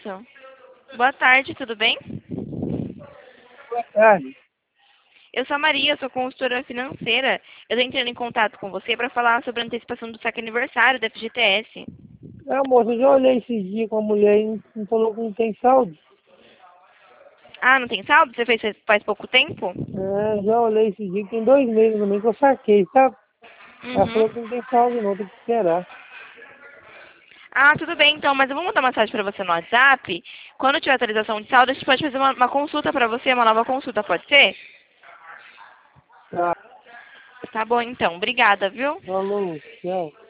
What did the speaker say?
Isso. Boa tarde, tudo bem? Boa tarde. Eu sou a Maria, sou consultora financeira. Eu estou entrando em contato com você para falar sobre a antecipação do saque aniversário da FGTS. Ah, moça, eu já olhei esses dias com a mulher e não falou que não tem saldo. Ah, não tem saldo? Você fez faz pouco tempo? É, já olhei esses dias, tem 2 meses também que eu saquei, sabe? Ela falou que Uhum. não tem saldo não, tem que esperar. Ah, tudo bem então, mas eu vou mandar uma mensagem para você no WhatsApp. Quando tiver atualização de saldo, a gente pode fazer uma consulta para você, uma nova consulta, pode ser? Tá, Tá bom então, obrigada, viu? falou, tchau.